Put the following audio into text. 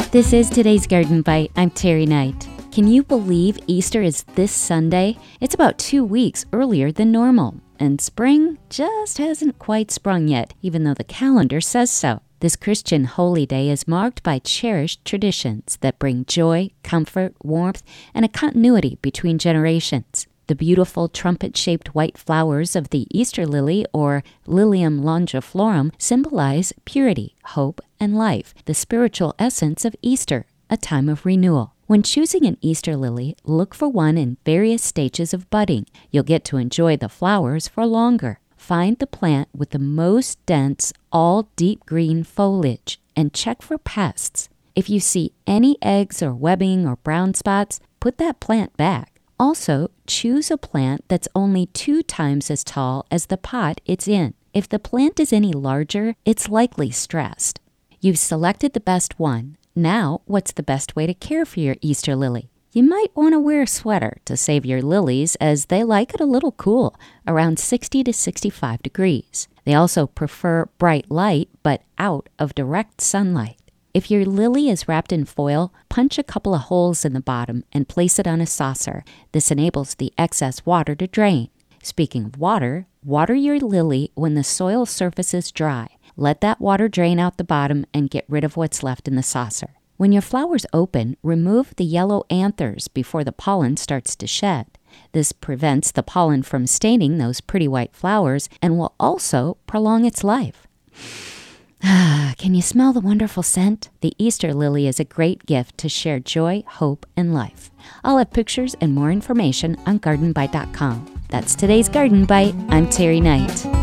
This is today's Garden Bite. I'm Terry Knight. Can you believe Easter is this Sunday? It's about 2 weeks earlier than normal, and spring just hasn't quite sprung yet, even though the calendar says so. This Christian holy day is marked by cherished traditions that bring joy, comfort, warmth, and a continuity between generations. The beautiful trumpet-shaped white flowers of the Easter lily, or Lilium longiflorum, symbolize purity, hope, and life, the spiritual essence of Easter, a time of renewal. When choosing an Easter lily, look for one in various stages of budding. You'll get to enjoy the flowers for longer. Find the plant with the most dense, all deep green foliage, and check for pests. If you see any eggs or webbing or brown spots, put that plant back. Also, choose a plant that's only 2 times as tall as the pot it's in. If the plant is any larger, it's likely stressed. You've selected the best one. Now, what's the best way to care for your Easter lily? You might want to wear a sweater to save your lilies, as they like it a little cool, around 60 to 65 degrees. They also prefer bright light, but out of direct sunlight. If your lily is wrapped in foil, punch a couple of holes in the bottom and place it on a saucer. This enables the excess water to drain. Speaking of water, water your lily when the soil surface is dry. Let that water drain out the bottom and get rid of what's left in the saucer. When your flowers open, remove the yellow anthers before the pollen starts to shed. This prevents the pollen from staining those pretty white flowers and will also prolong its life. Can you smell the wonderful scent? The Easter lily is a great gift to share joy, hope, and life. I'll have pictures and more information on gardenbite.com. That's today's Garden Bite. I'm Terry Knight.